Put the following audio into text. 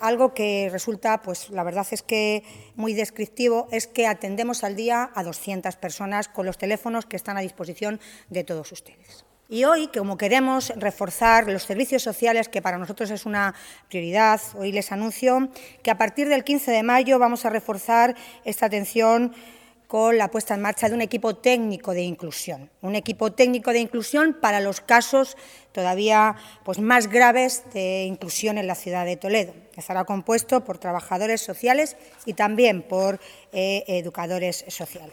Algo que resulta, pues la verdad es que muy descriptivo, es que atendemos al día a 200 personas con los teléfonos que están a disposición de todos ustedes. Y hoy, como queremos reforzar los servicios sociales, que para nosotros es una prioridad, hoy les anuncio que a partir del 15 de mayo vamos a reforzar esta atención con la puesta en marcha de un equipo técnico de inclusión. Un equipo técnico de inclusión para los casos todavía más graves de inclusión en la ciudad de Toledo. Estará compuesto por trabajadores sociales y también por educadores sociales.